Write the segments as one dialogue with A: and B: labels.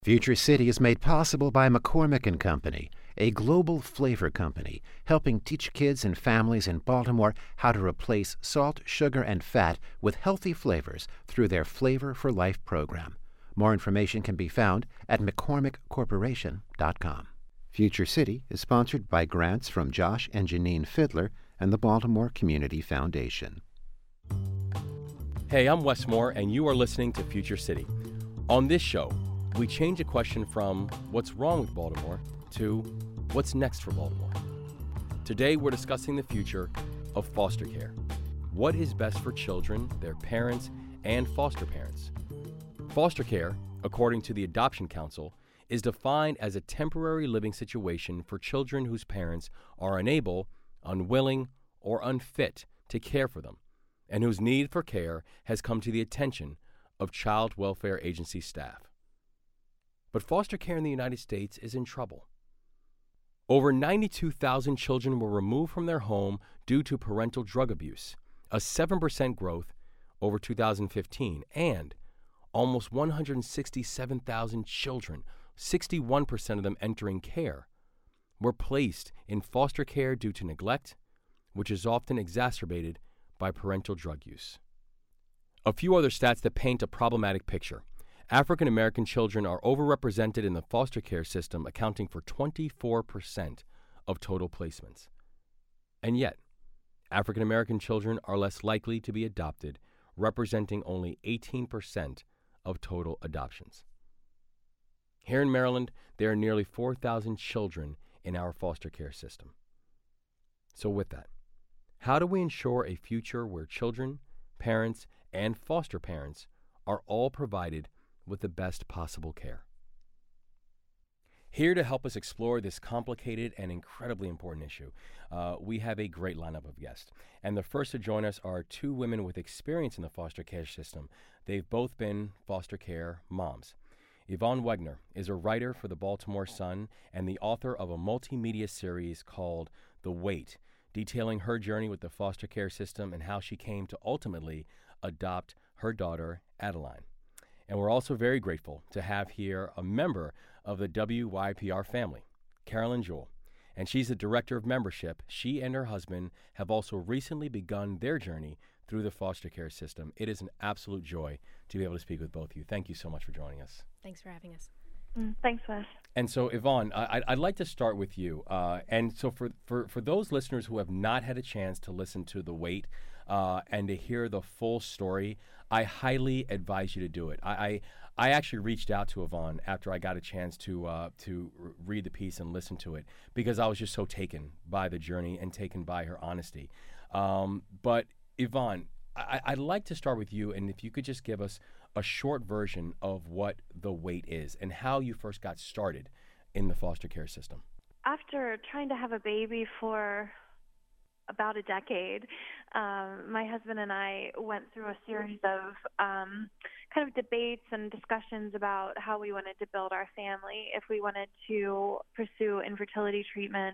A: Future City is made possible by McCormick and Company, a global flavor company helping teach kids and families in Baltimore how to replace salt, sugar, and fat with healthy flavors through their Flavor for Life program. More information can be found at McCormickCorporation.com. Future City is sponsored by grants from Josh and Janine Fiddler and the Baltimore Community Foundation.
B: Hey, I'm Wes Moore, and you are listening to Future City. On this show, we change a question from what's wrong with Baltimore to what's next for Baltimore. Today, we're discussing the future of foster care. What is best for children, their parents, and foster parents? Foster care, according to the Adoption Council, is defined as a temporary living situation for children whose parents are unable, unwilling, or unfit to care for them, and whose need for care has come to the attention of child welfare agency staff. But foster care in the United States is in trouble. Over 92,000 children were removed from their home due to parental drug abuse, a 7% growth over 2015, and almost 167,000 children, 61% of them entering care, were placed in foster care due to neglect, which is often exacerbated by parental drug use. A few other stats that paint a problematic picture. African American children are overrepresented in the foster care system, accounting for 24% of total placements. And yet, African American children are less likely to be adopted, representing only 18% of total adoptions. Here in Maryland, there are nearly 4,000 children in our foster care system. So with that, how do we ensure a future where children, parents, and foster parents are all provided with the best possible care? Here to help us explore this complicated and incredibly important issue, we have a great lineup of guests. And the first to join us are two women with experience in the foster care system. They've both been foster care moms. Yvonne Wegner is a writer for the Baltimore Sun and the author of a multimedia series called The Wait, detailing her journey with the foster care system and how she came to ultimately adopt her daughter, Adeline. And we're also very grateful to have here a member of the WYPR family, Carolyn Jewell. And she's the director of membership. She and her husband have also recently begun their journey through the foster care system. It is an absolute joy to be able to speak with both of you. Thank you so much for joining us.
C: Thanks for having us.
D: Thanks, Wes.
B: And so, Yvonne, I'd like to start with you. And so for those listeners who have not had a chance to listen to The Wait and to hear the full story, I highly advise you to do it. I actually reached out to Yvonne after I got a chance to read the piece and listen to it because I was just so taken by the journey and taken by her honesty. But Yvonne, I'd like to start with you, and if you could just give us a short version of what The Wait is and how you first got started in the foster care system.
D: After trying to have a baby for about a decade, my husband and I went through a series of kind of debates and discussions about how we wanted to build our family, if we wanted to pursue infertility treatment,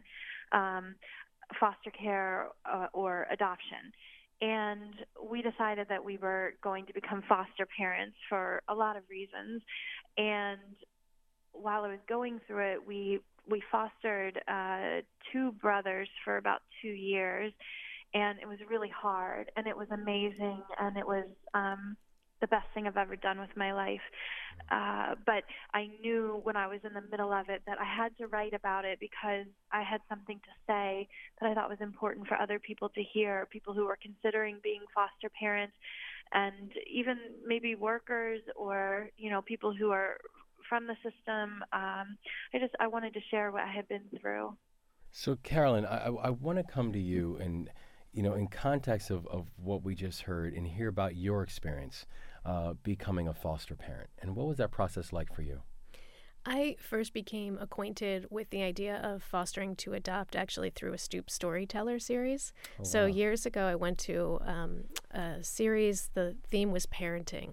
D: foster care, or adoption. And we decided that we were going to become foster parents for a lot of reasons. And while I was going through it, we fostered two brothers for about 2 years, and it was really hard, and it was amazing, and it was the best thing I've ever done with my life. But I knew when I was in the middle of it that I had to write about it because I had something to say that I thought was important for other people to hear, people who were considering being foster parents, and even maybe workers or, people who are from the system. I wanted to share what I had been through.
B: So, Carolyn, I want to come to you and, in context of what we just heard and hear about your experience becoming a foster parent. And what was that process like for you?
C: I first became acquainted with the idea of fostering to adopt actually through a Stoop Storyteller series.
B: Oh,
C: so
B: wow.
C: years ago, I went to a series. The theme was parenting.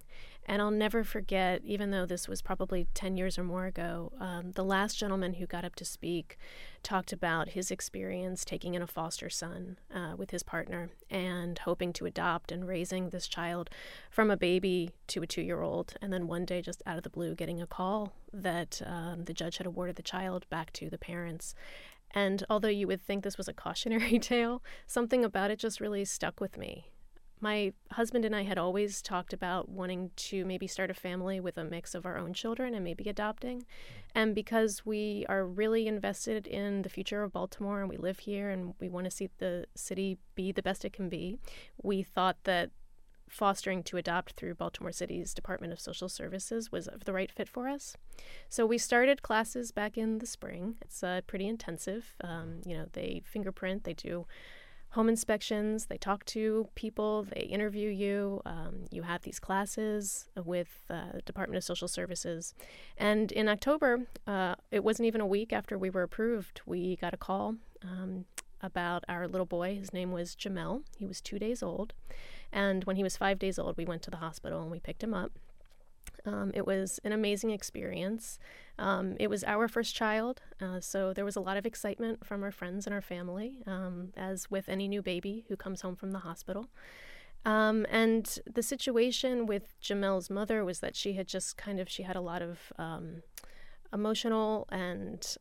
C: And I'll never forget, even though this was probably 10 years or more ago, the last gentleman who got up to speak talked about his experience taking in a foster son with his partner and hoping to adopt and raising this child from a baby to a 2-year-old. And then one day, just out of the blue, getting a call that the judge had awarded the child back to the parents. And although you would think this was a cautionary tale, something about it just really stuck with me. My husband and I had always talked about wanting to maybe start a family with a mix of our own children and maybe adopting. And because we are really invested in the future of Baltimore and we live here and we want to see the city be the best it can be, we thought that fostering to adopt through Baltimore City's Department of Social Services was the right fit for us. So we started classes back in the spring. It's pretty intensive. They fingerprint, they do home inspections, they talk to people, they interview you. You have these classes with the Department of Social Services. And in October, it wasn't even a week after we were approved, we got a call about our little boy. His name was Jamel. He was 2 days old. And when he was 5 days old, we went to the hospital and we picked him up. It was an amazing experience. It was our first child, so there was a lot of excitement from our friends and our family, as with any new baby who comes home from the hospital. And the situation with Jamel's mother was that she had a lot of emotional and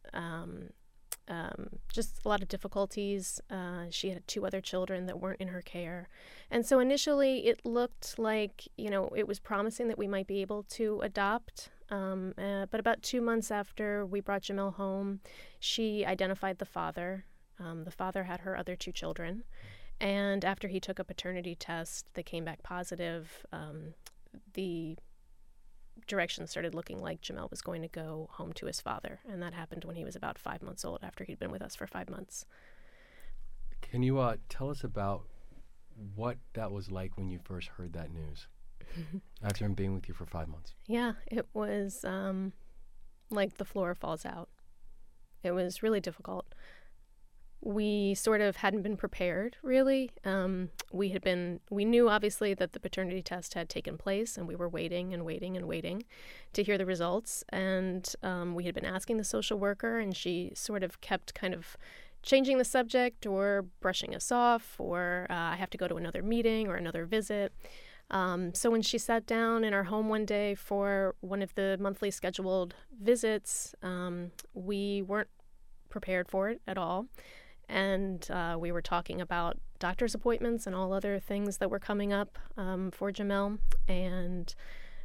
C: just a lot of difficulties. She had 2 other children that weren't in her care. And so initially it looked like, it was promising that we might be able to adopt. But about 2 months after we brought Jamel home, she identified the father. The father had her other 2 children. And after he took a paternity test that came back positive, the direction started looking like Jamel was going to go home to his father. And that happened when he was about 5 months old, after he'd been with us for 5 months.
B: Can you tell us about what that was like when you first heard that news after him being with you for 5 months?
C: Yeah, it was like the floor falls out. It was really difficult. We sort of hadn't been prepared, really. We knew obviously that the paternity test had taken place, and we were waiting and waiting and waiting to hear the results. And we had been asking the social worker, and she sort of kept kind of changing the subject or brushing us off, or I have to go to another meeting or another visit. So when she sat down in our home one day for one of the monthly scheduled visits, we weren't prepared for it at all. And we were talking about doctor's appointments and all other things that were coming up for Jamel. And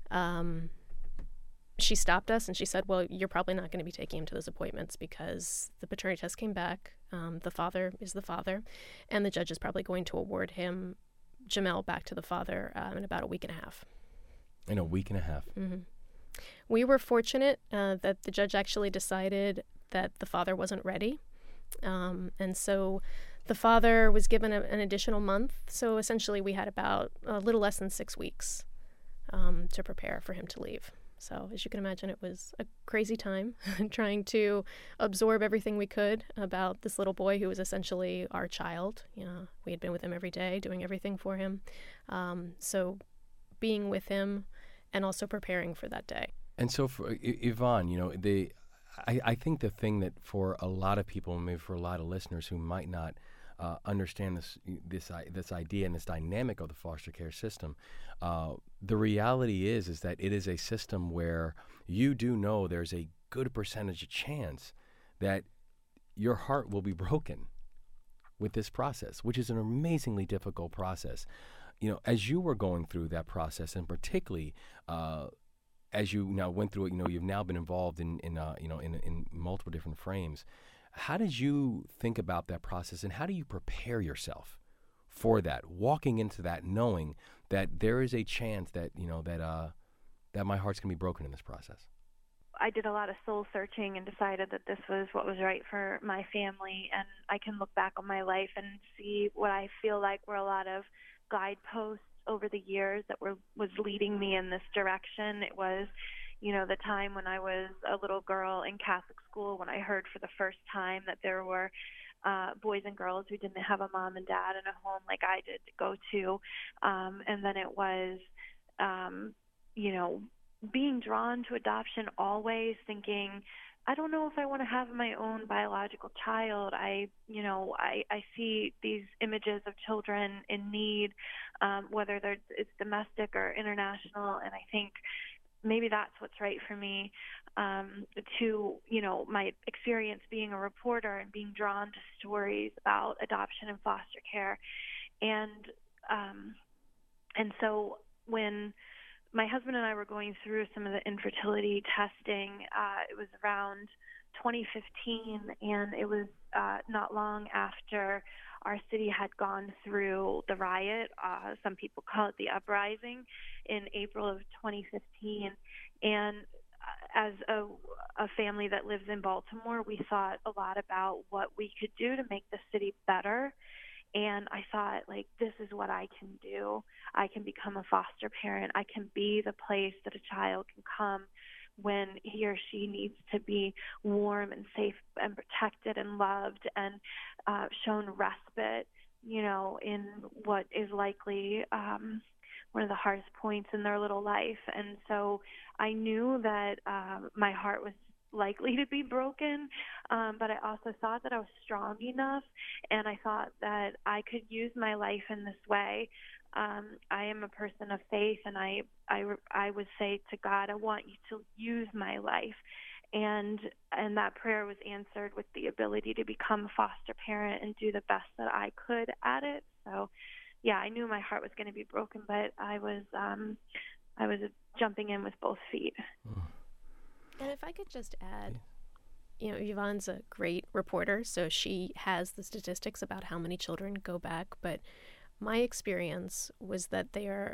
C: she stopped us and she said, well, you're probably not going to be taking him to those appointments because the paternity test came back. The father is the father. And the judge is probably going to award Jamel back to the father in about a week and a half.
B: In a week and a half?
C: Mm-hmm. We were fortunate that the judge actually decided that the father wasn't ready. And so the father was given an additional month. So essentially we had about a little less than 6 weeks to prepare for him to leave. So as you can imagine, it was a crazy time trying to absorb everything we could about this little boy who was essentially our child. We had been with him every day, doing everything for him. So being with him and also preparing for that day.
B: And so for Yvonne, I think the thing that for a lot of people, and maybe for a lot of listeners who might not understand this idea and this dynamic of the foster care system, the reality is that it is a system where you do know there's a good percentage of chance that your heart will be broken with this process, which is an amazingly difficult process. As you were going through that process, and particularly as you now went through it, you've now been involved in multiple different frames. How did you think about that process, and how do you prepare yourself for that, walking into that, knowing that there is a chance that that my heart's gonna be broken in this process?
D: I did a lot of soul searching and decided that this was what was right for my family, and I can look back on my life and see what I feel like were a lot of guideposts over the years that was leading me in this direction. It was, the time when I was a little girl in Catholic school, when I heard for the first time that there were boys and girls who didn't have a mom and dad in a home like I did to go to. And then it was, being drawn to adoption always, thinking, I don't know if I want to have my own biological child. I see these images of children in need, whether it's domestic or international, and I think maybe that's what's right for me. My experience being a reporter and being drawn to stories about adoption and foster care, and so when my husband and I were going through some of the infertility testing, it was around 2015, and it was not long after our city had gone through the riot. Some people call it the uprising in April of 2015. And as a family that lives in Baltimore, we thought a lot about what we could do to make the city better. And I thought, this is what I can do. I can become a foster parent. I can be the place that a child can come when he or she needs to be warm and safe and protected and loved and shown respite, in what is likely one of the hardest points in their little life. And so I knew that my heart was likely to be broken, but I also thought that I was strong enough, and I thought that I could use my life in this way. I am a person of faith, and I would say to God, I want you to use my life. And that prayer was answered with the ability to become a foster parent and do the best that I could at it. So, yeah, I knew my heart was going to be broken, but I was jumping in with both feet.
C: And if I could just add, Yvonne's a great reporter, so she has the statistics about how many children go back. But my experience was that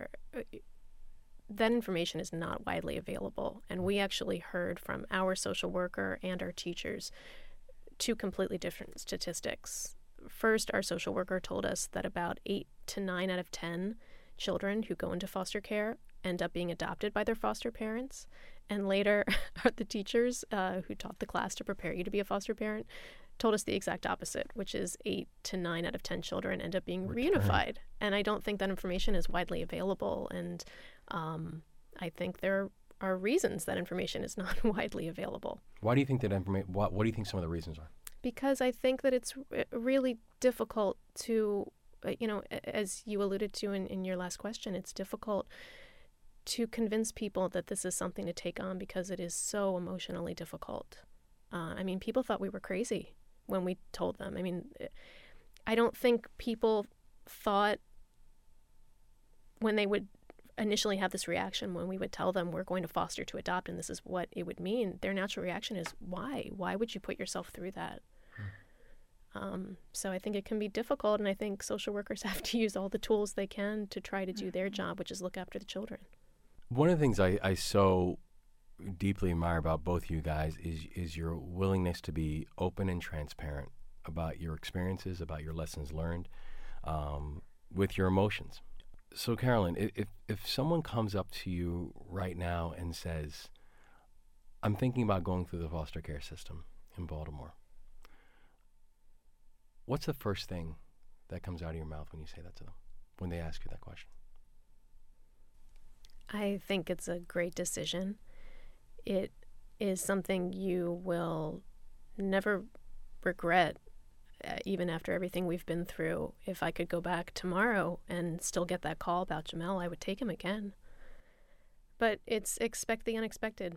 C: that information is not widely available. And we actually heard from our social worker and our teachers two completely different statistics. First, our social worker told us that about 8 to 9 out of 10 children who go into foster care end up being adopted by their foster parents. And later, the teachers who taught the class to prepare you to be a foster parent told us the exact opposite, which is 8 to 9 out of 10 children end up being reunified. And I don't think that information is widely available. And I think there are reasons that information is not widely available.
B: Why do you think that information? What do you think some of the reasons are?
C: Because I think that it's really difficult to, as you alluded to in your last question, it's difficult to convince people that this is something to take on because it is so emotionally difficult. People thought we were crazy when we told them. I don't think people thought when they would initially have this reaction when we would tell them we're going to foster to adopt and this is what it would mean, their natural reaction is, why? Why would you put yourself through that? So I think it can be difficult, and I think social workers have to use all the tools they can to try to do their job, which is look after the children.
B: One of the things I so deeply admire about both you guys is your willingness to be open and transparent about your experiences, about your lessons learned, with your emotions. So, Carolyn, if someone comes up to you right now and says, I'm thinking about going through the foster care system in Baltimore, what's the first thing that comes out of your mouth when you say that to them, when they ask you that question?
C: I think it's a great decision. It is something you will never regret, even after everything we've been through. If I could go back tomorrow and still get that call about Jamel, I would take him again. But it's expect the unexpected.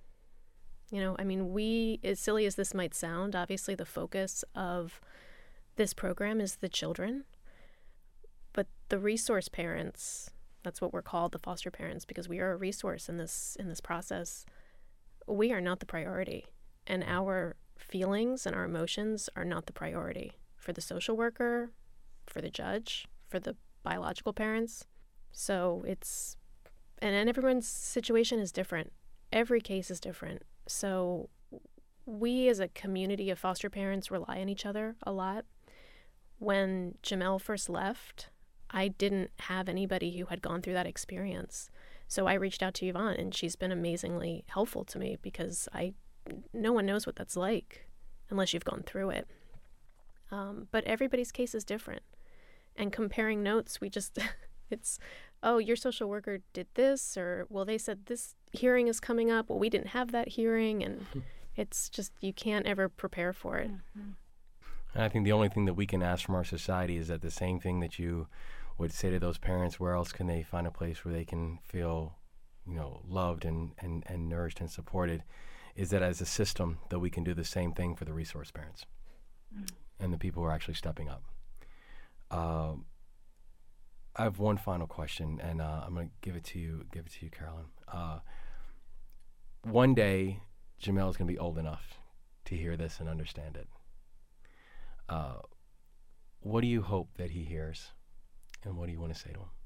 C: We, as silly as this might sound, obviously the focus of this program is the children. But the resource parents, that's what we're called, the foster parents, because we are a resource in this process. We are not the priority, and our feelings and our emotions are not the priority for the social worker, for the judge, for the biological parents. So and everyone's situation is different. Every case is different. So we as a community of foster parents rely on each other a lot. When Jamel first left, I didn't have anybody who had gone through that experience. So I reached out to Yvonne, and she's been amazingly helpful to me because no one knows what that's like unless you've gone through it. But everybody's case is different. And comparing notes, it's oh, your social worker did this, or, well, they said this hearing is coming up. Well, we didn't have that hearing. And it's just, you can't ever prepare for it.
D: Mm-hmm.
B: And I think the only thing that we can ask from our society is that the same thing that you would say to those parents, where else can they find a place where they can feel, loved and nourished and supported, is that as a system that we can do the same thing for the resource parents and the people who are actually stepping up. I have one final question, and I'm going to give it to you, Carolyn. One day, Jamel is going to be old enough to hear this and understand it. What do you hope that he hears, and what do you want to say to him?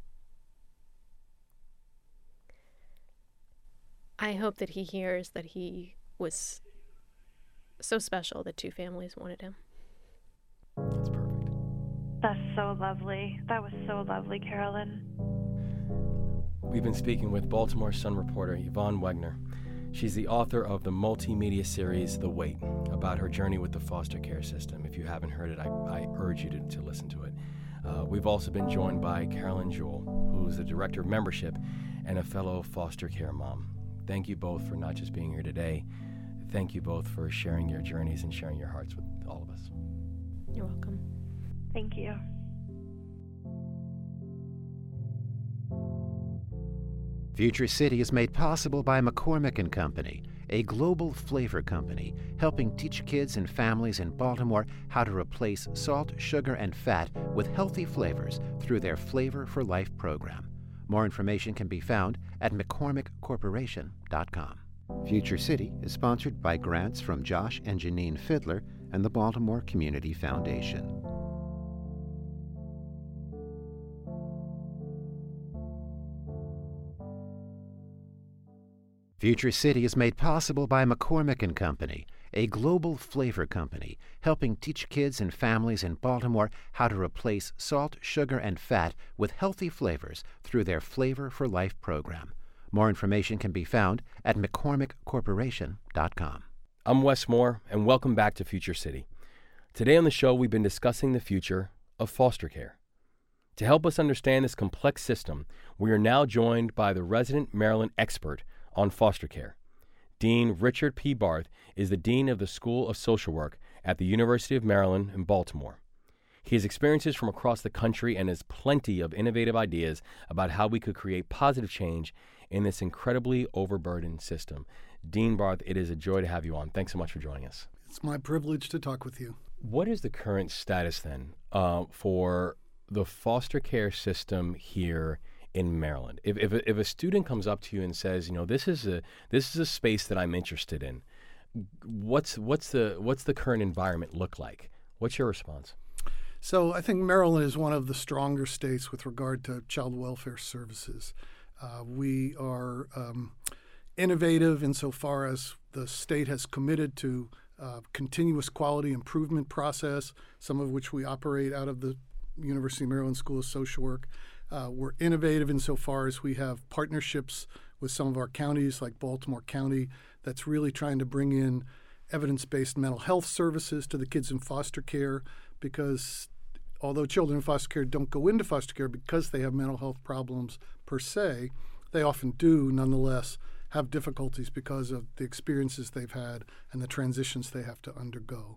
C: I hope that he hears that he was so special that two families wanted him.
B: That's perfect.
D: That's so lovely. That was so lovely, Carolyn.
B: We've been speaking with Baltimore Sun reporter Yvonne Wegner. She's the author of the multimedia series The Wait, about her journey with the foster care system. If you haven't heard it, I urge you to listen to it. We've also been joined by Carolyn Jewell, who's the director of membership and a fellow foster care mom. Thank you both for not just being here today. Thank you both for sharing your journeys and sharing your hearts with all of us.
C: You're welcome.
D: Thank you.
A: Future City is made possible by McCormick & Company, a global flavor company helping teach kids and families in Baltimore how to replace salt, sugar, and fat with healthy flavors through their Flavor for Life program. More information can be found at McCormickCorporation.com. Future City is sponsored by grants from Josh and Janine Fiddler and the Baltimore Community Foundation. Future City is made possible by McCormick & Company, a global flavor company helping teach kids and families in Baltimore how to replace salt, sugar, and fat with healthy flavors through their Flavor for Life program. More information can be found at McCormickCorporation.com.
B: I'm Wes Moore, and welcome back to Future City. Today on the show, we've been discussing the future of foster care. To help us understand this complex system, we are now joined by the resident Maryland expert on foster care. Dean Richard P. Barth is the Dean of the School of Social Work at the University of Maryland in Baltimore. He has experiences from across the country and has plenty of innovative ideas about how we could create positive change in this incredibly overburdened system. Dean Barth, it is a joy to have you on. Thanks so much for joining us.
E: It's my privilege to talk with you.
B: What is the current status then for the foster care system here in Maryland? If a student comes up to you and says, this is a space that I'm interested in, what's the current environment look like? What's your response?
E: So I think Maryland is one of the stronger states with regard to child welfare services. We are innovative insofar as the state has committed to continuous quality improvement process, some of which we operate out of the University of Maryland School of Social Work. We're innovative insofar as we have partnerships with some of our counties, like Baltimore County, that's really trying to bring in evidence-based mental health services to the kids in foster care, because although children in foster care don't go into foster care because they have mental health problems per se, they often do nonetheless have difficulties because of the experiences they've had and the transitions they have to undergo.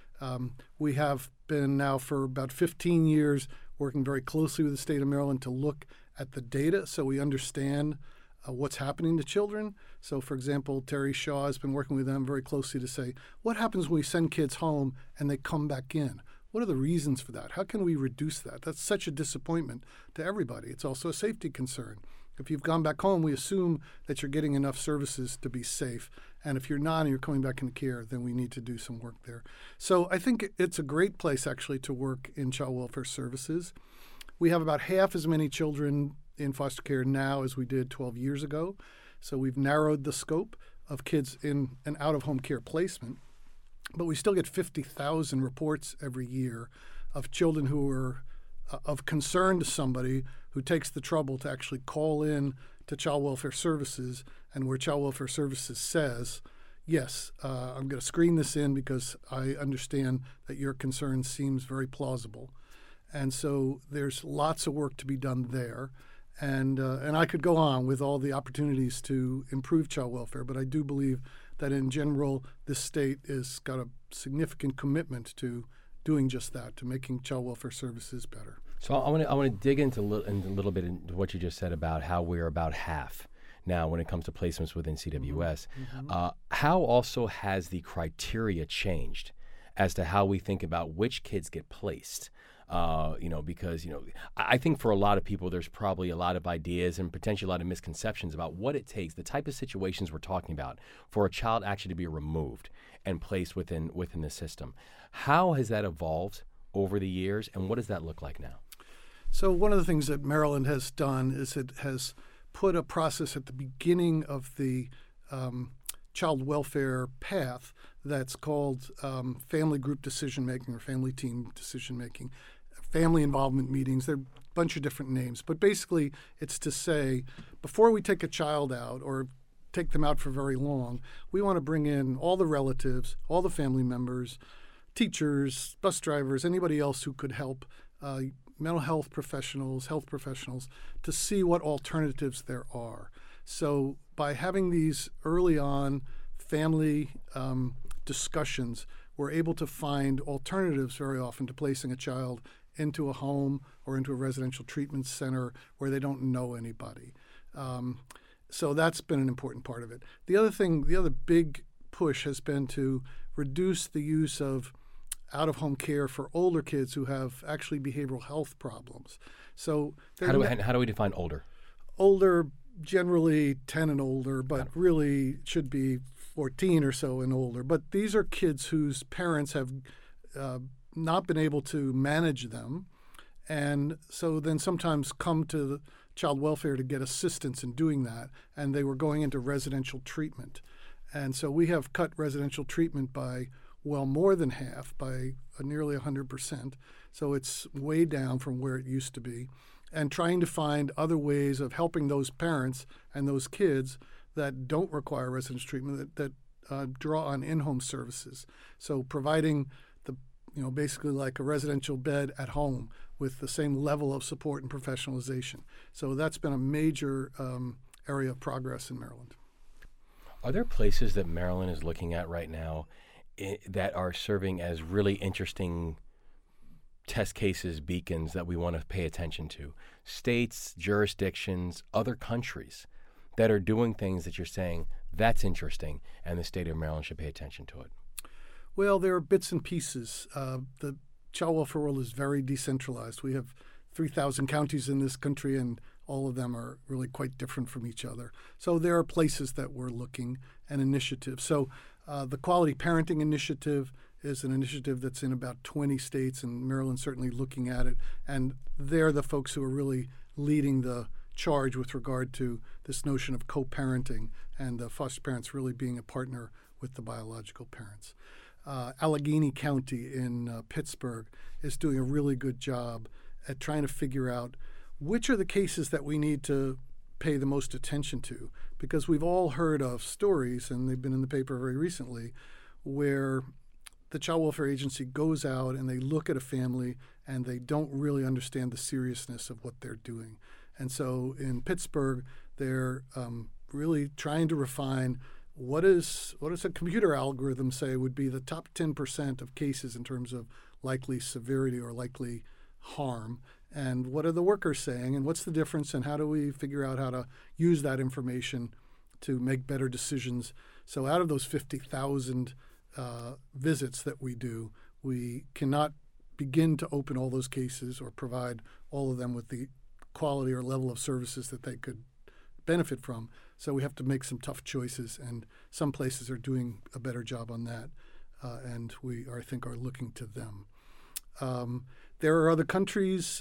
E: We have been now for about 15 years working very closely with the state of Maryland to look at the data so we understand what's happening to children. So, for example, Terry Shaw has been working with them very closely to say, what happens when we send kids home and they come back in? What are the reasons for that? How can we reduce that? That's such a disappointment to everybody. It's also a safety concern. If you've gone back home, we assume that you're getting enough services to be safe. And if you're not and you're coming back into care, then we need to do some work there. So I think it's a great place, actually, to work in child welfare services. We have about half as many children in foster care now as we did 12 years ago. So we've narrowed the scope of kids in an out-of-home care placement. But we still get 50,000 reports every year of children who are of concern to somebody who takes the trouble to actually call in to Child Welfare Services, and where Child Welfare Services says, yes, I'm going to screen this in because I understand that your concern seems very plausible. And so there's lots of work to be done there. And I could go on with all the opportunities to improve child welfare, but I do believe that in general, this state has got a significant commitment to doing just that, to making child welfare services better.
B: So I want to dig into a little bit into what you just said about how we're about half now when it comes to placements within CWS. How also has the criteria changed as to how we think about which kids get placed? Because I think for a lot of people, there's probably a lot of ideas and potentially a lot of misconceptions about what it takes, the type of situations we're talking about, for a child actually to be removed and placed within the system. How has that evolved over the years, and what does that look like now?
E: So one of the things that Maryland has done is it has put a process at the beginning of the child welfare path that's called family group decision making or family team decision making, family involvement meetings. There are a bunch of different names, but basically it's to say before we take a child out or take them out for very long, we want to bring in all the relatives, all the family members, teachers, bus drivers, anybody else who could help, mental health professionals, to see what alternatives there are. So by having these early on family discussions, we're able to find alternatives very often to placing a child into a home or into a residential treatment center where they don't know anybody. So that's been an important part of it. The other big push has been to reduce the use of out-of-home care for older kids who have actually behavioral health problems. So
B: how do we define older?
E: Older, generally 10 and older, but really should be 14 or so and older. But these are kids whose parents have not been able to manage them, and so then sometimes come to the child welfare to get assistance in doing that, and they were going into residential treatment. And so we have cut residential treatment by more than half, by nearly 100%. So it's way down from where it used to be, and trying to find other ways of helping those parents and those kids that don't require residential treatment, that draw on in-home services. So providing basically like a residential bed at home with the same level of support and professionalization. So that's been a major area of progress in Maryland.
B: Are there places that Maryland is looking at right now that are serving as really interesting test cases, beacons that we want to pay attention to? States, jurisdictions, other countries that are doing things that you're saying, that's interesting, and the state of Maryland should pay attention to it?
E: Well, there are bits and pieces. The child welfare world is very decentralized. We have 3,000 counties in this country, and all of them are really quite different from each other. So there are places that we're looking and initiatives. So the Quality Parenting Initiative is an initiative that's in about 20 states, and Maryland's certainly looking at it. And they're the folks who are really leading the charge with regard to this notion of co-parenting and the foster parents really being a partner with the biological parents. Allegheny County in Pittsburgh is doing a really good job at trying to figure out which are the cases that we need to pay the most attention to, because we've all heard of stories, and they've been in the paper very recently, where the Child Welfare Agency goes out and they look at a family and they don't really understand the seriousness of what they're doing. And so in Pittsburgh, they're really trying to refine what does a computer algorithm say would be the top 10% of cases in terms of likely severity or likely harm, and what are the workers saying, and what's the difference, and how do we figure out how to use that information to make better decisions. So out of those 50,000 visits that we do, we cannot begin to open all those cases or provide all of them with the quality or level of services that they could benefit from. So we have to make some tough choices, and some places are doing a better job on that, and we, I think, are looking to them. There are other countries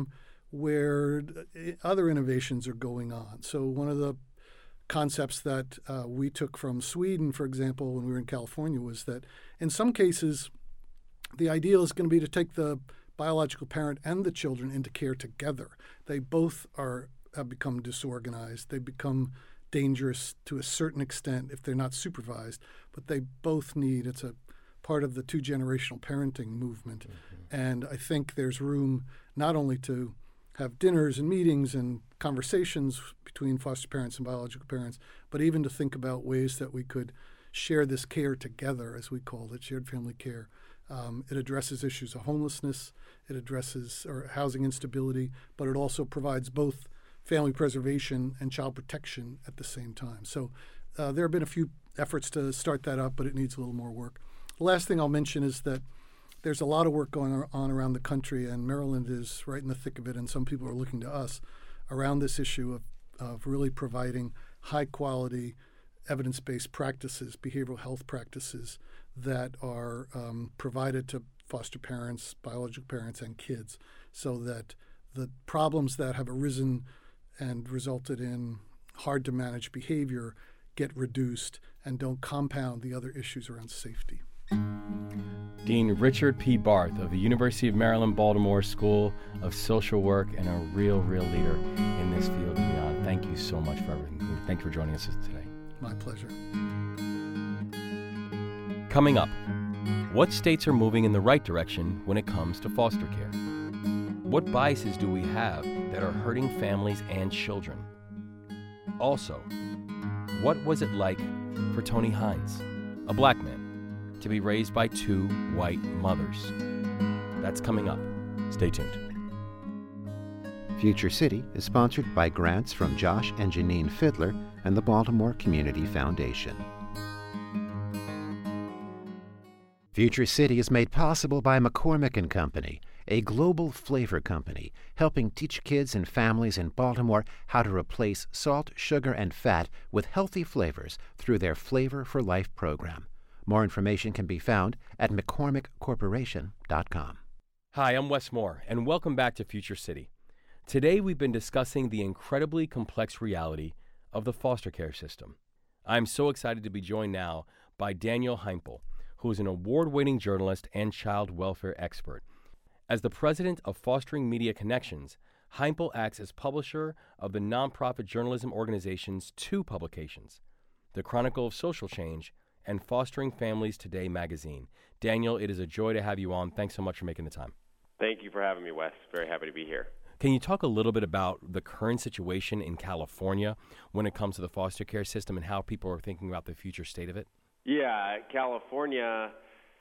E: where other innovations are going on. So one of the concepts that we took from Sweden, for example, when we were in California, was that in some cases, the ideal is going to be to take the biological parent and the children into care together. They both have become disorganized. They become dangerous to a certain extent if they're not supervised, but they both need, it's a part of the two-generational parenting movement. Mm-hmm. And I think there's room not only to have dinners and meetings and conversations between foster parents and biological parents, but even to think about ways that we could share this care together, as we call it, shared family care. It addresses issues of homelessness, it addresses housing instability, but it also provides both family preservation and child protection at the same time. So there have been a few efforts to start that up, but it needs a little more work. The last thing I'll mention is that there's a lot of work going on around the country, and Maryland is right in the thick of it, and some people are looking to us around this issue of really providing high-quality, evidence-based practices, behavioral health practices that are provided to foster parents, biological parents, and kids, so that the problems that have arisen and resulted in hard-to-manage behavior get reduced and don't compound the other issues around safety.
B: Dean Richard P. Barth of the University of Maryland, Baltimore School of Social Work, and a real leader in this field and beyond. Thank you so much for everything. Thank you for joining us today.
E: My pleasure.
B: Coming up, what states are moving in the right direction when it comes to foster care? What biases do we have that are hurting families and children? Also, what was it like for Tony Hines, a black man, to be raised by two white mothers? That's coming up. Stay tuned.
A: Future City is sponsored by grants from Josh and Janine Fiddler and the Baltimore Community Foundation. Future City is made possible by McCormick & Company, a global flavor company helping teach kids and families in Baltimore how to replace salt, sugar, and fat with healthy flavors through their Flavor for Life program. More information can be found at McCormickCorporation.com.
B: Hi, I'm Wes Moore, and welcome back to Future City. Today we've been discussing the incredibly complex reality of the foster care system. I'm so excited to be joined now by Daniel Heimpel, who is an award-winning journalist and child welfare expert. As the president of Fostering Media Connections, Heimpel acts as publisher of the nonprofit journalism organization's two publications, The Chronicle of Social Change and Fostering Families Today magazine. Daniel, it is a joy to have you on. Thanks so much for making the time.
F: Thank you for having me, Wes. Very happy to be here.
B: Can you talk a little bit about the current situation in California when it comes to the foster care system and how people are thinking about the future state of it?
F: Yeah, California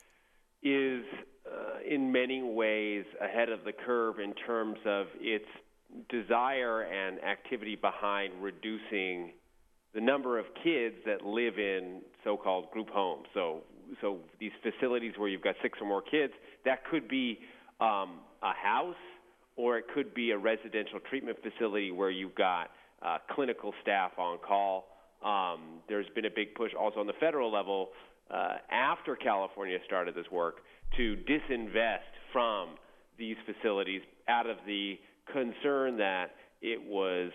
F: is in many ways ahead of the curve in terms of its desire and activity behind reducing the number of kids that live in so-called group homes. So these facilities where you've got 6 or more kids, that could be a house, or it could be a residential treatment facility where you've got clinical staff on call. There's been a big push also on the federal level after California started this work to disinvest from these facilities out of the concern that it was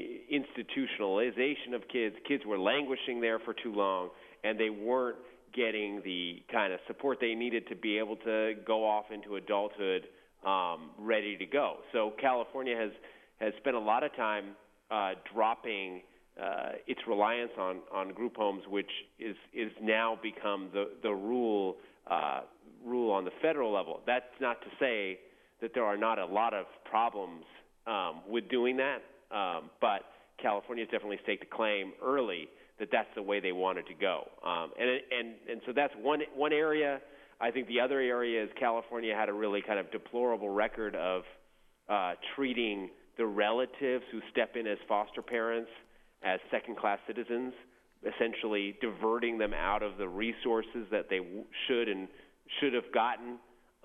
F: institutionalization of kids. Kids were languishing there for too long, and they weren't getting the kind of support they needed to be able to go off into adulthood ready to go. So California has spent a lot of time dropping its reliance on group homes, which is now become the rule on the federal level. That's not to say that there are not a lot of problems with doing that, but California has definitely staked a claim early that that's the way they wanted to go. And so that's one area. I think the other area is California had a really kind of deplorable record of treating the relatives who step in as foster parents as second-class citizens, essentially diverting them out of the resources that they should have gotten.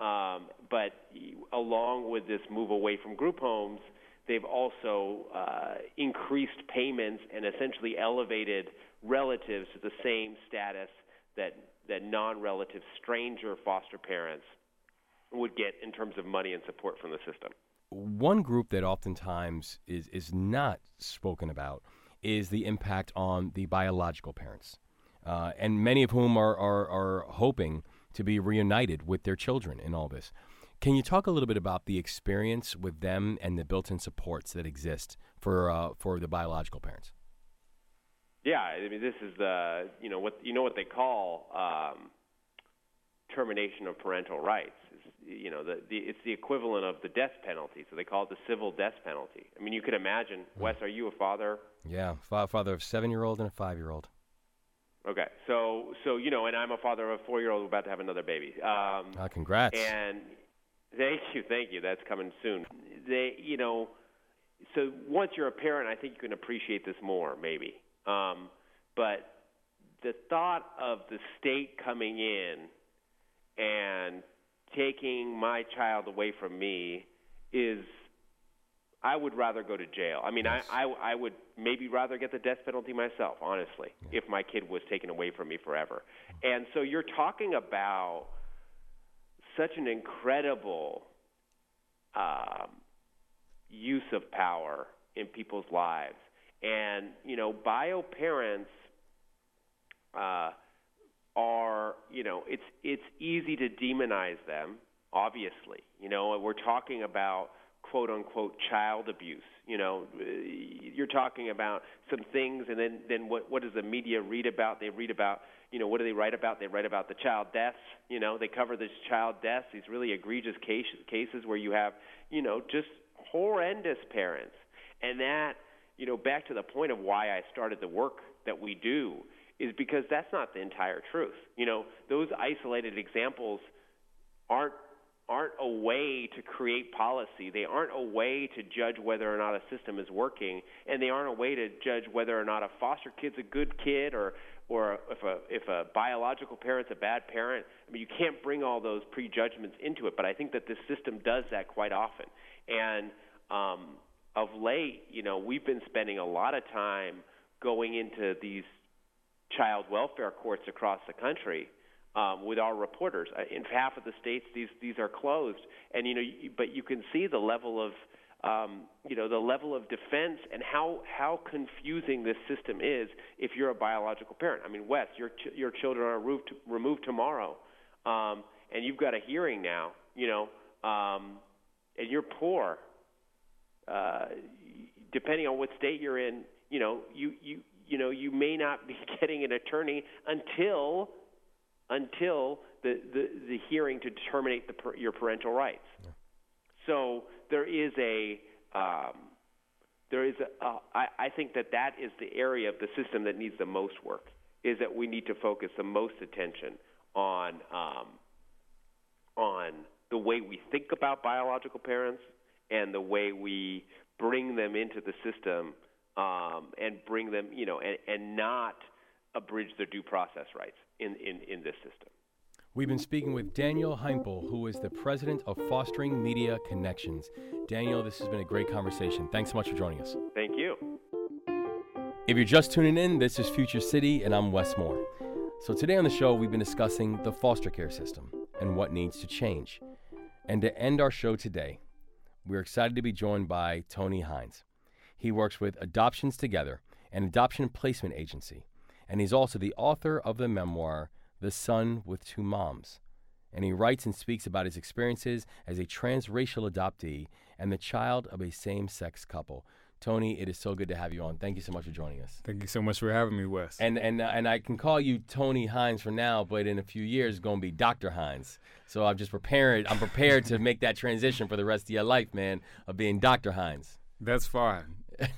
F: But along with this move away from group homes, they've also increased payments and essentially elevated relatives to the same status that non-relative stranger foster parents would get in terms of money and support from the system.
B: One group that oftentimes is not spoken about is the impact on the biological parents, and many of whom are hoping to be reunited with their children in all this. Can you talk a little bit about the experience with them and the built-in supports that exist for the biological parents?
F: Yeah, I mean, this is what they call termination of parental rights. it's the equivalent of the death penalty. So they call it the civil death penalty. I mean, you could imagine. Wes, are you a father?
B: Yeah, father of a 7-year-old and a 5-year-old.
F: Okay, so and I'm a father of a 4-year-old about to have another baby.
B: Congrats.
F: And thank you. That's coming soon. So once you're a parent, I think you can appreciate this more, maybe. But the thought of the state coming in and taking my child away from me is, I would rather go to jail. I mean, yes. I would maybe rather get the death penalty myself, honestly, if my kid was taken away from me forever. And so you're talking about such an incredible use of power in people's lives. And, bio parents are, it's easy to demonize them, obviously. We're talking about quote-unquote child abuse. You're talking about some things, and then what does the media read about? They read about, what do they write about? They write about the child deaths. They cover these child deaths, these really egregious cases where you have, just horrendous parents. And that, back to the point of why I started the work that we do, is because that's not the entire truth. Those isolated examples aren't a way to create policy. They aren't a way to judge whether or not a system is working, and they aren't a way to judge whether or not a foster kid's a good kid or if a biological parent's a bad parent. I mean, you can't bring all those prejudgments into it, but I think that this system does that quite often. And of late, we've been spending a lot of time going into these child welfare courts across the country with our reporters. In half of the states, these are closed, and but you can see the level of defense and how confusing this system is if you're a biological parent. I mean, Wes, your children are removed tomorrow, and you've got a hearing now, and you're poor. Depending on what state you're in, you may not be getting an attorney until the hearing to terminate your parental rights. Yeah. So I think that is the area of the system that needs the most work, is that we need to focus the most attention on the way we think about biological parents and the way we bring them into the system and bring them, and not abridge their due process rights in this system.
B: We've been speaking with Daniel Heimpel, who is the president of Fostering Media Connections. Daniel, this has been a great conversation. Thanks so much for joining us.
F: Thank you.
B: If you're just tuning in, this is Future City, and I'm Wes Moore. So today on the show, we've been discussing the foster care system and what needs to change. And to end our show today, we're excited to be joined by Tony Hines. He works with Adoptions Together, an adoption placement agency, and he's also the author of the memoir, The Son with Two Moms. And he writes and speaks about his experiences as a transracial adoptee and the child of a same-sex couple. Tony, it is so good to have you on. Thank you so much for joining us.
G: Thank you so much for having me, Wes.
B: And I can call you Tony Hines for now, but in a few years, it's going to be Dr. Hines. So I'm prepared to make that transition for the rest of your life, man, of being Dr. Hines.
G: That's fine.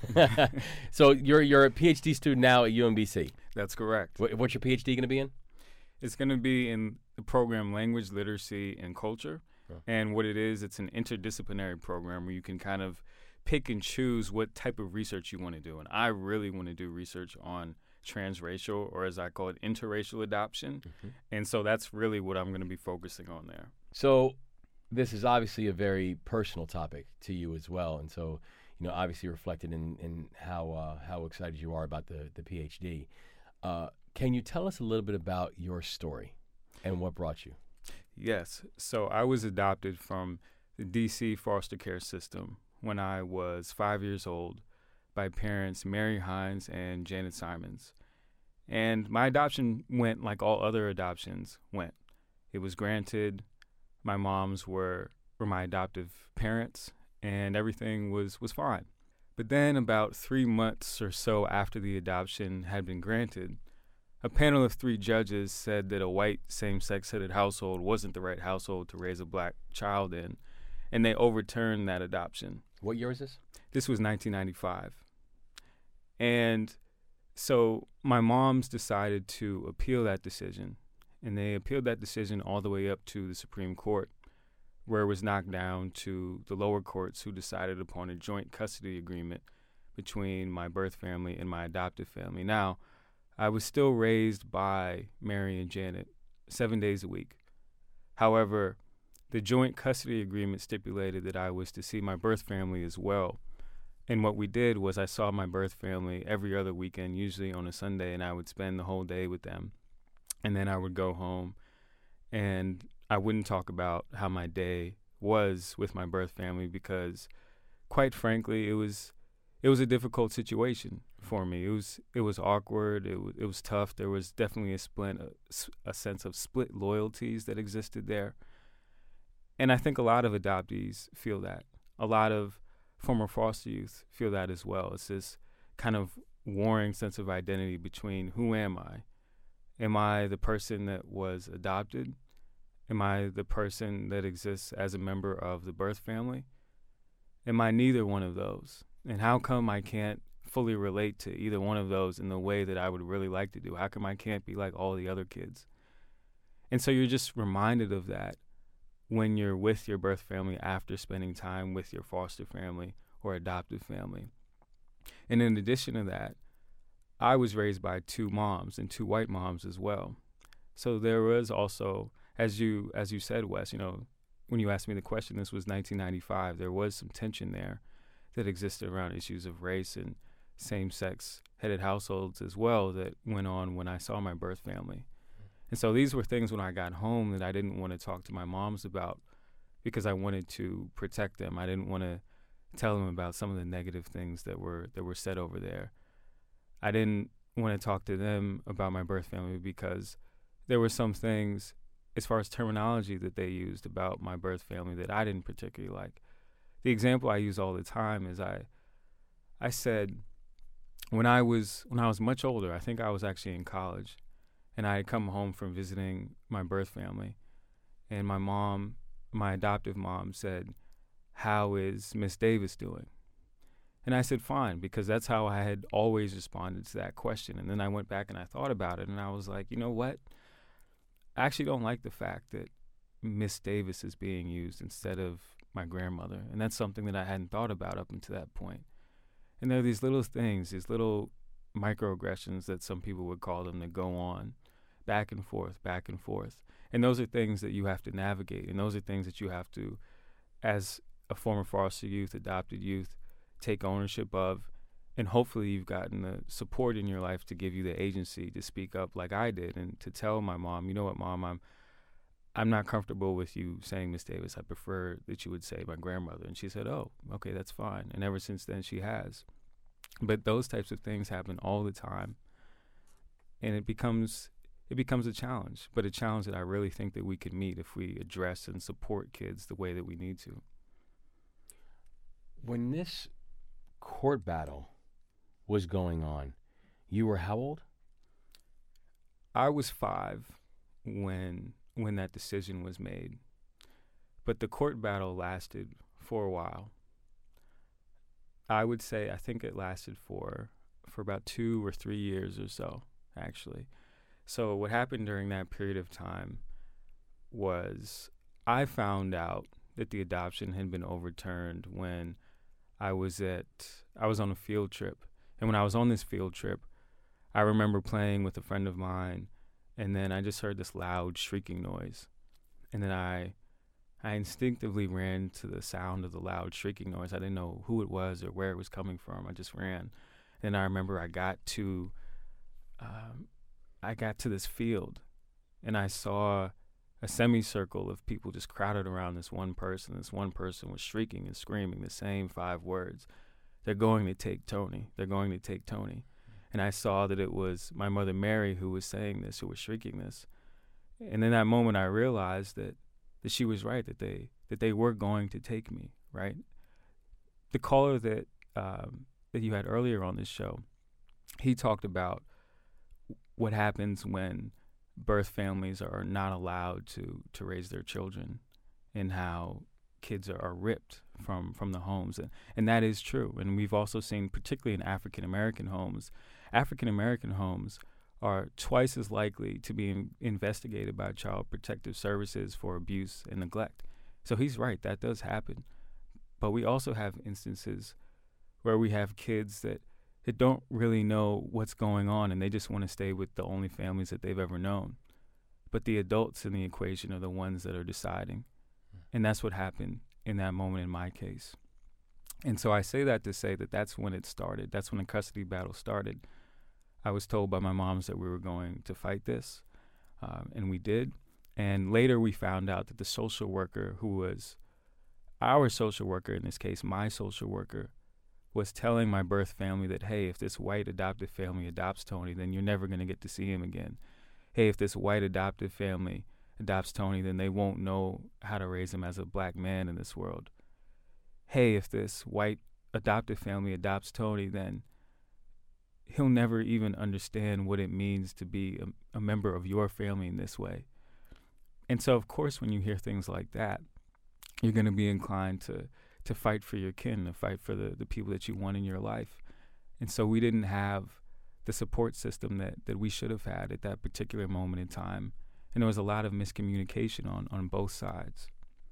B: So you're a PhD student now at UMBC.
G: That's correct.
B: What's your PhD going to be in?
G: It's going to be in the program Language, Literacy, and Culture. Oh. And what it is, it's an interdisciplinary program where you can kind of pick and choose what type of research you want to do. And I really want to do research on transracial, or as I call it, interracial adoption. Mm-hmm. And so that's really what I'm going to be focusing on there.
B: So this is obviously a very personal topic to you as well. And so, obviously reflected in how excited you are about the PhD. Can you tell us a little bit about your story and what brought you?
G: Yes. So I was adopted from the D.C. foster care system when I was 5 years old by parents Mary Hines and Janet Simons. And my adoption went like all other adoptions went. It was granted. My moms were my adoptive parents, and everything was fine. But then about 3 months or so after the adoption had been granted, a panel of 3 judges said that a white same-sex headed household wasn't the right household to raise a black child in, and they overturned that adoption.
B: What year is this?
G: This was 1995. And so my moms decided to appeal that decision, and they appealed that decision all the way up to the Supreme Court, where it was knocked down to the lower courts, who decided upon a joint custody agreement between my birth family and my adoptive family. Now, I was still raised by Mary and Janet 7 days a week. However, the joint custody agreement stipulated that I was to see my birth family as well. And what we did was I saw my birth family every other weekend, usually on a Sunday, and I would spend the whole day with them. And then I would go home, and I wouldn't talk about how my day was with my birth family because, quite frankly, it was a difficult situation for me. It was awkward. It was tough. There was definitely a sense of split loyalties that existed there. And I think a lot of adoptees feel that. A lot of former foster youth feel that as well. It's this kind of warring sense of identity between who am I? Am I the person that was adopted? Am I the person that exists as a member of the birth family? Am I neither one of those? And how come I can't fully relate to either one of those in the way that I would really like to do? How come I can't be like all the other kids? And so you're just reminded of that when you're with your birth family after spending time with your foster family or adoptive family. And in addition to that, I was raised by 2 moms and 2 white moms as well. So there was also, as you said, Wes, when you asked me the question, this was 1995, there was some tension there that existed around issues of race and same-sex headed households as well that went on when I saw my birth family. And so these were things when I got home that I didn't want to talk to my moms about because I wanted to protect them. I didn't want to tell them about some of the negative things that were said over there. I didn't want to talk to them about my birth family because there were some things as far as terminology that they used about my birth family that I didn't particularly like. The example I use all the time is I said when I was much older, I think I was actually in college, and I had come home from visiting my birth family, and my adoptive mom said, "How is Miss Davis doing?" And I said, "Fine," because that's how I had always responded to that question. And then I went back and I thought about it, and I was like, you know what? I actually don't like the fact that Miss Davis is being used instead of my grandmother. And that's something that I hadn't thought about up until that point. And there are these little things, these little microaggressions that some people would call them, that go on back and forth, back and forth. And those are things that you have to navigate. And those are things that you have to, as a former foster youth, adopted youth, take ownership of. And hopefully you've gotten the support in your life to give you the agency to speak up like I did and to tell my mom, you know what, Mom, I'm not comfortable with you saying Miss Davis. I prefer that you would say my grandmother. And she said, oh, okay, that's fine. And ever since then she has. But those types of things happen all the time. And it becomes a challenge, but a challenge that I really think that we could meet if we address and support kids the way that we need to.
B: When this court battle was going on, you were how old?
G: I was 5 when that decision was made. But the court battle lasted for a while. I would say I think it lasted for about 2 or 3 years or so, actually. So what happened during that period of time was I found out that the adoption had been overturned when I was on a field trip. And when I was on this field trip, I remember playing with a friend of mine, and then I just heard this loud shrieking noise. And then I instinctively ran to the sound of the loud shrieking noise. I didn't know who it was or where it was coming from. I just ran. And I remember I got to this field, and I saw a semicircle of people just crowded around this one person. This one person was shrieking and screaming the same 5 words. They're going to take Tony. They're going to take Tony. And I saw that it was my mother, Mary, who was saying this, who was shrieking this. And in that moment, I realized that she was right, that they were going to take me, right? The caller that you had earlier on this show, he talked about what happens when birth families are not allowed to raise their children, and how kids are ripped from the homes. And that is true. And we've also seen, particularly in African American homes are twice as likely to be investigated by Child Protective Services for abuse and neglect. So he's right, that does happen. But we also have instances where we have kids that don't really know what's going on, and they just want to stay with the only families that they've ever known. But the adults in the equation are the ones that are deciding. And that's what happened in that moment in my case. And so I say that to say that that's when it started. That's when the custody battle started. I was told by my moms that we were going to fight this, and we did. And later we found out that the social worker, who was our social worker in this case, my social worker, was telling my birth family that, hey, if this white adoptive family adopts Tony, then you're never going to get to see him again. Hey, if this white adoptive family adopts Tony, then they won't know how to raise him as a black man in this world. Hey, if this white adoptive family adopts Tony, then he'll never even understand what it means to be a member of your family in this way. And so, of course, when you hear things like that, you're going to be inclined to fight for your kin, to fight for the people that you want in your life. And so we didn't have the support system that we should have had at that particular moment in time. And there was a lot of miscommunication on both sides.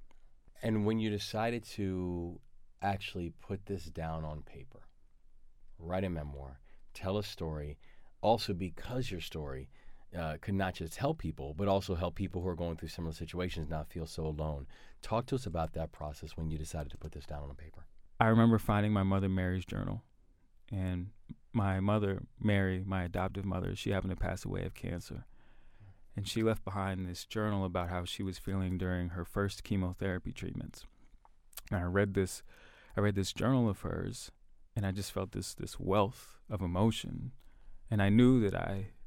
B: And when you decided to actually put this down on paper, write a memoir, tell a story, also because your story could not just help people, but also help people who are going through similar situations not feel so alone. Talk to us about that process when you decided to put this down on paper.
G: I remember finding my mother Mary's journal. And my mother, Mary, my adoptive mother, she happened to pass away of cancer. And she left behind this journal about how she was feeling during her first chemotherapy treatments. And I read this journal of hers, and I just felt this wealth of emotion. And I knew that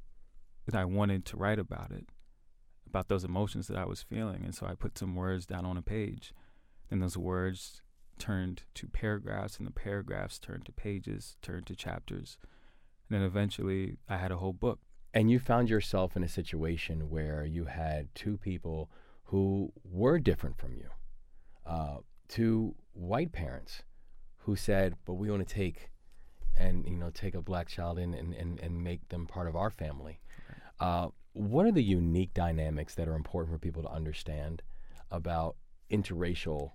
G: I wanted to write about it, about those emotions that I was feeling. And so I put some words down on a page. And those words turned to paragraphs, and the paragraphs turned to pages, turned to chapters. And then eventually I had a whole book.
B: And you found yourself in a situation where you had two people who were different from you, two white parents who said, but we want to take a black child in and make them part of our family. What are the unique dynamics that are important for people to understand about interracial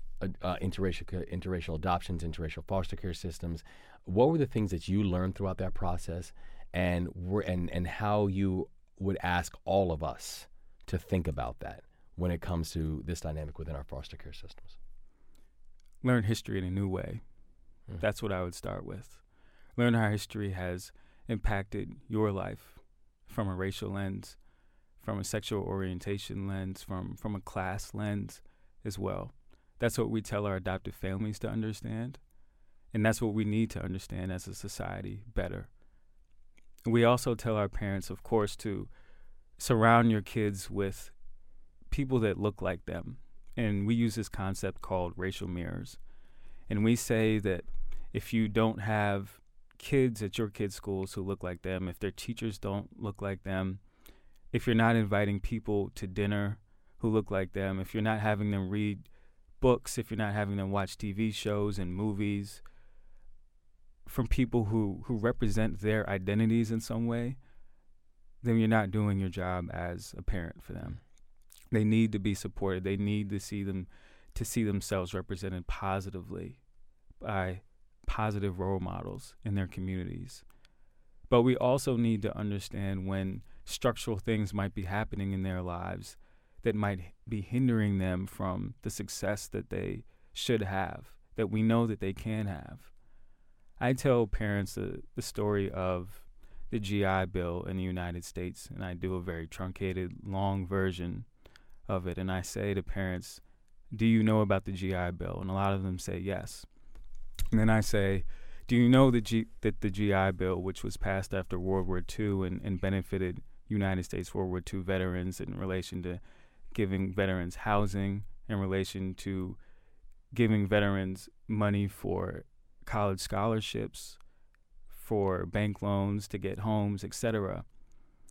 B: adoptions, interracial foster care systems? What were the things that you learned throughout that process, and how you would ask all of us to think about that when it comes to this dynamic within our foster care systems?
G: Learn history in a new way. That's what I would start with. Learn how history has impacted your life from a racial lens, from a sexual orientation lens, from a class lens as well. That's what we tell our adoptive families to understand, and that's what we need to understand as a society better. We also tell our parents, of course, to surround your kids with people that look like them. And we use this concept called racial mirrors. And we say that if you don't have kids at your kids' schools who look like them, if their teachers don't look like them, if you're not inviting people to dinner who look like them, if you're not having them read books, if you're not having them watch TV shows and movies from people who represent their identities in some way, then you're not doing your job as a parent for them. They need to be supported. They need to see themselves represented positively by positive role models in their communities. But we also need to understand when structural things might be happening in their lives that might be hindering them from the success that they should have, that we know that they can have. I tell parents the story of the GI Bill in the United States, and I do a very truncated, long version of it. And I say to parents, do you know about the GI Bill? And a lot of them say yes. And then I say, do you know that the GI Bill, which was passed after World War II and benefited United States World War II veterans in relation to giving veterans housing, in relation to giving veterans money for college scholarships, for bank loans to get homes, etc.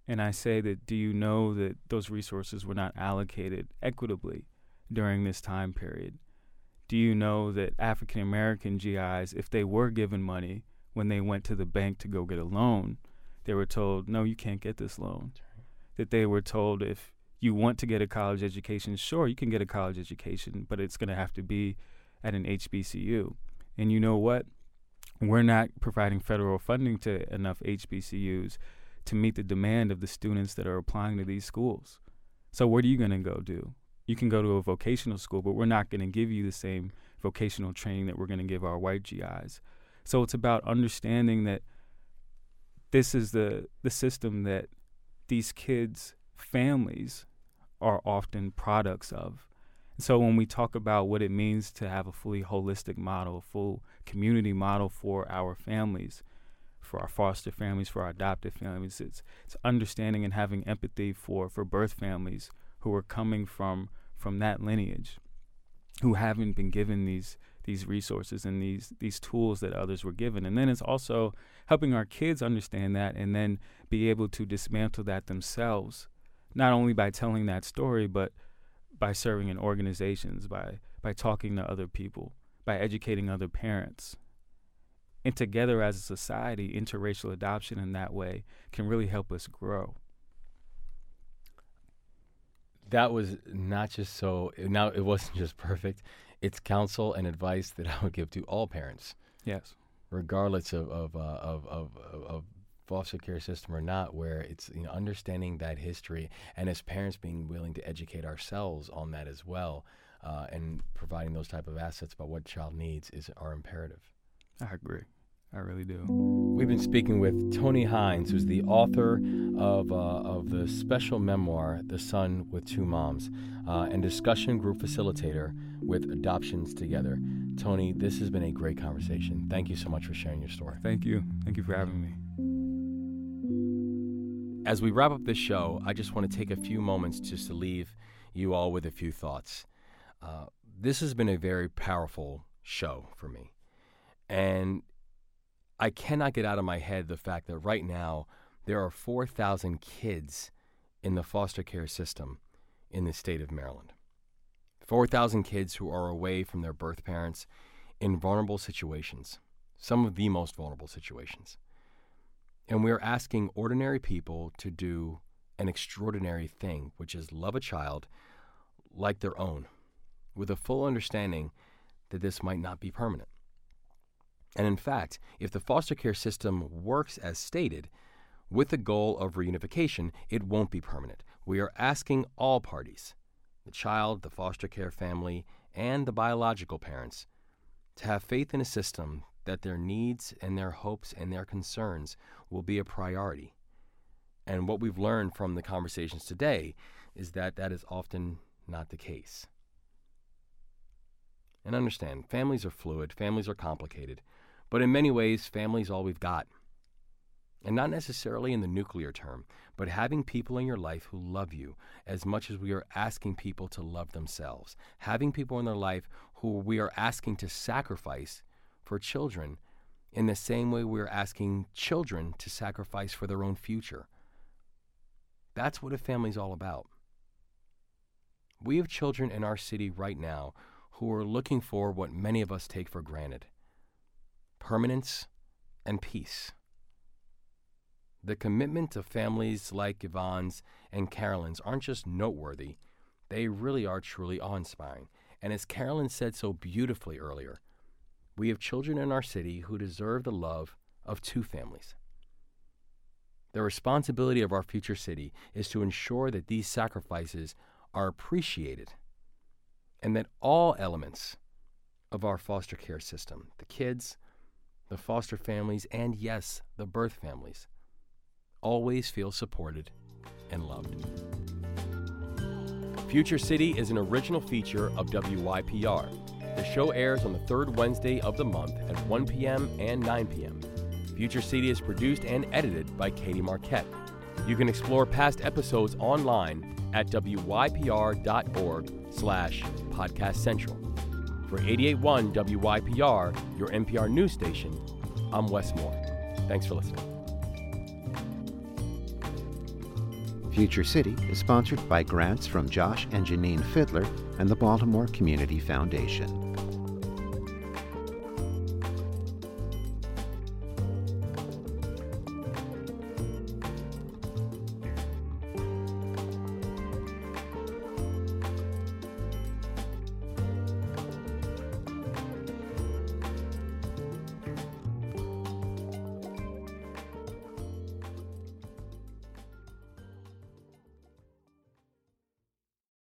G: And I say that, do you know that those resources were not allocated equitably during this time period? Do you know that African American GIs, if they were given money when they went to the bank to go get a loan, they were told, no, you can't get this loan. That they were told, if you want to get a college education, sure, you can get a college education, but it's going to have to be at an HBCU. And you know what? We're not providing federal funding to enough HBCUs to meet the demand of the students that are applying to these schools. So what are you going to go do? You can go to a vocational school, but we're not going to give you the same vocational training that we're going to give our white GIs. So it's about understanding that this is the system that these kids' families are often products of. So when we talk about what it means to have a fully holistic model, a full community model for our families, for our foster families, for our adoptive families, it's understanding and having empathy for birth families who are coming from that lineage, who haven't been given these resources and these tools that others were given. And then it's also helping our kids understand that and then be able to dismantle that themselves, not only by telling that story, but by serving in organizations, by talking to other people, by educating other parents. And together as a society, interracial adoption in that way can really help us grow.
B: That was not just now it wasn't just perfect. It's counsel and advice that I would give to all parents.
G: Yes.
B: Regardless of foster care system or not, where it's understanding that history, and as parents being willing to educate ourselves on that as well, and providing those type of assets about what child needs are imperative.
G: I agree. I really do.
B: We've been speaking with Tony Hines, who's the author of the special memoir, The Son with Two Moms, and discussion group facilitator with Adoptions Together. Tony, this has been a great conversation. Thank you so much for sharing your story.
G: Thank you. Thank you for having me.
B: As we wrap up this show, I just want to take a few moments just to leave you all with a few thoughts. This has been a very powerful show for me. And I cannot get out of my head the fact that right now there are 4,000 kids in the foster care system in the state of Maryland. 4,000 kids who are away from their birth parents in vulnerable situations, some of the most vulnerable situations. And we are asking ordinary people to do an extraordinary thing, which is love a child like their own, with a full understanding that this might not be permanent. And in fact, if the foster care system works as stated, with the goal of reunification, it won't be permanent. We are asking all parties, the child, the foster care family, and the biological parents, to have faith in a system that their needs and their hopes and their concerns will be a priority. And what we've learned from the conversations today is that that is often not the case. And understand, families are fluid, families are complicated, but in many ways, family's all we've got. And not necessarily in the nuclear term, but having people in your life who love you as much as we are asking people to love themselves. Having people in their life who we are asking to sacrifice for children in the same way we're asking children to sacrifice for their own future. That's what a family's all about. We have children in our city right now who are looking for what many of us take for granted: permanence and peace. The commitment of families like Yvonne's and Carolyn's aren't just noteworthy, they really are truly awe-inspiring. And as Carolyn said so beautifully earlier, we have children in our city who deserve the love of two families. The responsibility of our future city is to ensure that these sacrifices are appreciated and that all elements of our foster care system, the kids, the foster families, and yes, the birth families, always feel supported and loved. Future City is an original feature of WYPR. The show airs on the third Wednesday of the month at 1 p.m. and 9 p.m. Future City is produced and edited by Katie Marquette. You can explore past episodes online at wypr.org/Podcast Central. For 88.1 WYPR, your NPR news station, I'm Wes Moore. Thanks for listening.
A: Future City is sponsored by grants from Josh and Janine Fiddler and the Baltimore Community Foundation.